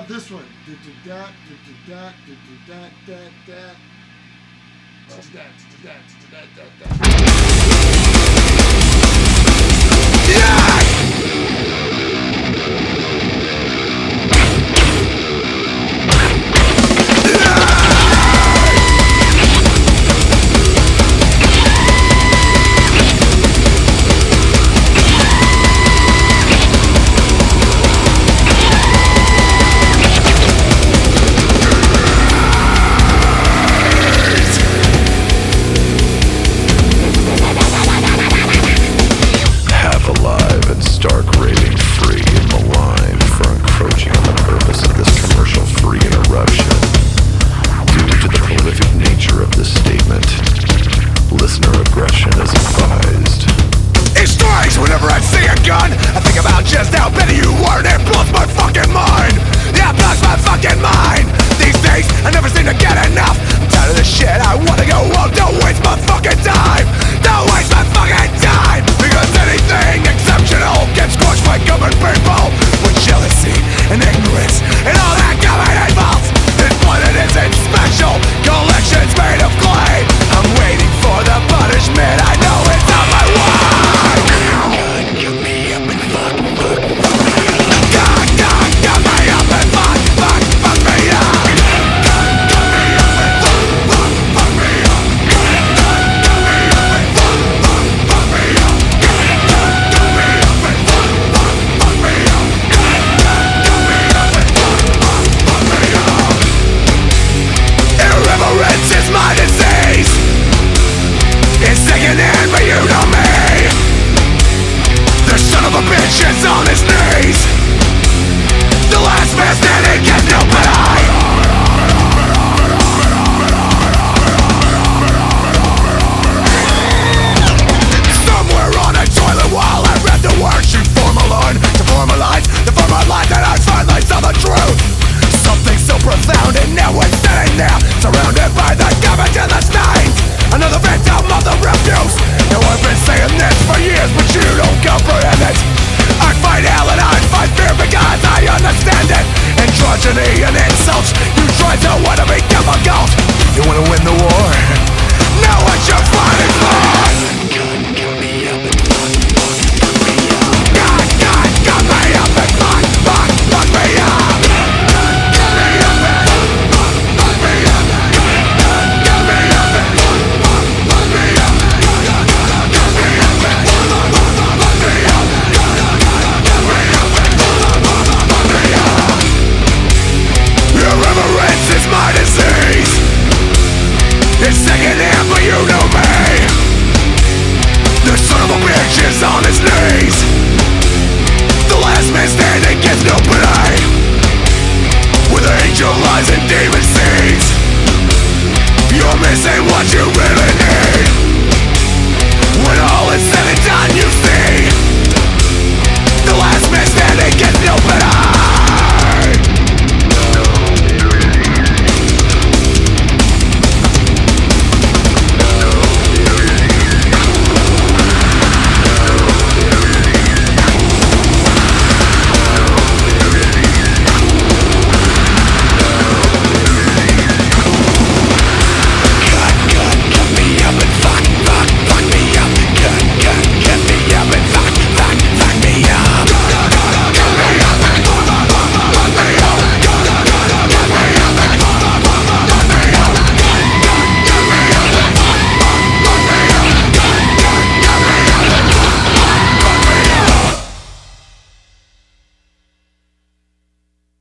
about this one? Just how petty you are, and it blows my fucking mind. Yeah, it blows my fucking mind. These days, I never seem to get enough. I'm tired of this shit, I wanna go home. Don't waste my fucking time. Don't waste my fucking time. Because anything exceptional gets squashed by common people with jealousy and ignorance and all that common evils. This planet isn't special, collections made of clay. I'm waiting for the punishment, I know it's on my way. Is on his knees. The last man standing gets no pity. Somewhere on a toilet while I read the words she formalized that I finally saw the truth. Something so profound and now it's sitting there, surrounded by the garbage and the stains. Another victim of the refuse. Now I've been saying this for years, but you don't comprehend it. I fight hell and I fight fear because I understand it. Androgyny and insults. You try to wanna become a ghost. You wanna win the war? Know what you're fighting for. Cut me up and fuck me up. Cut me up and fuck me up. Cut me up and fuck me up. Cut me up and fuck me up. Cut me up and fuck me up. Irreverence is my disease. It's secondhand, but you know me. The son of a bitch is on his knees. The last man standing gets no pity. With angel eyes and demon seeds. You're missing what you really